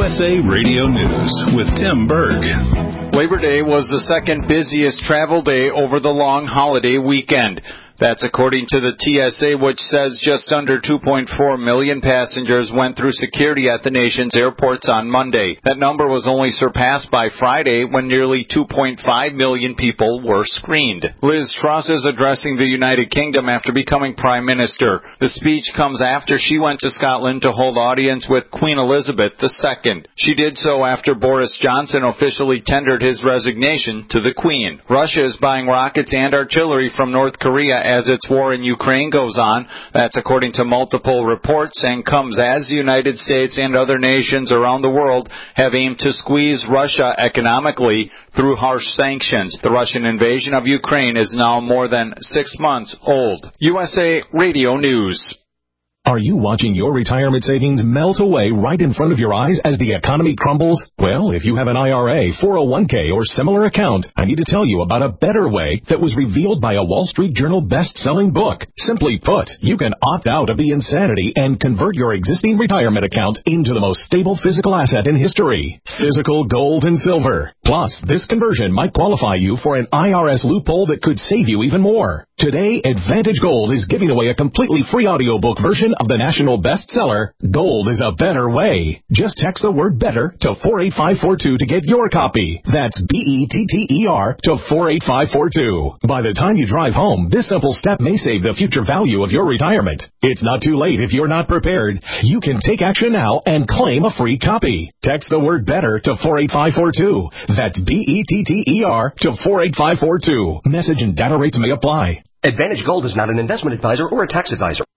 USA Radio News with Tim Berg. Labor Day was the second busiest travel day over the long holiday weekend. That's according to the TSA, which says just under 2.4 million passengers went through security at the nation's airports on Monday. That number was only surpassed by Friday, when nearly 2.5 million people were screened. Liz Truss is addressing the United Kingdom after becoming Prime Minister. The speech comes after she went to Scotland to hold audience with Queen Elizabeth II. She did so after Boris Johnson officially tendered his resignation to the Queen. Russia is buying rockets and artillery from North Korea as its war in Ukraine goes on. That's according to multiple reports, and comes as the United States and other nations around the world have aimed to squeeze Russia economically through harsh sanctions. The Russian invasion of Ukraine is now more than 6 months old. USA Radio News. Are you watching your retirement savings melt away right in front of your eyes as the economy crumbles? Well, if you have an IRA, 401k, or similar account, I need to tell you about a better way that was revealed by a Wall Street Journal best-selling book. Simply put, you can opt out of the insanity and convert your existing retirement account into the most stable physical asset in history. Physical gold and silver. Plus, this conversion might qualify you for an IRS loophole that could save you even more. Today, Advantage Gold is giving away a completely free audiobook version of the national bestseller, Gold is a Better Way. Just text the word BETTER to 48542 to get your copy. That's BETTER to 48542. By the time you drive home, this simple step may save the future value of your retirement. It's not too late if you're not prepared. You can take action now and claim a free copy. Text the word BETTER to 48542. That's BETTER to 48542. Message and data rates may apply. Advantage Gold is not an investment advisor or a tax advisor.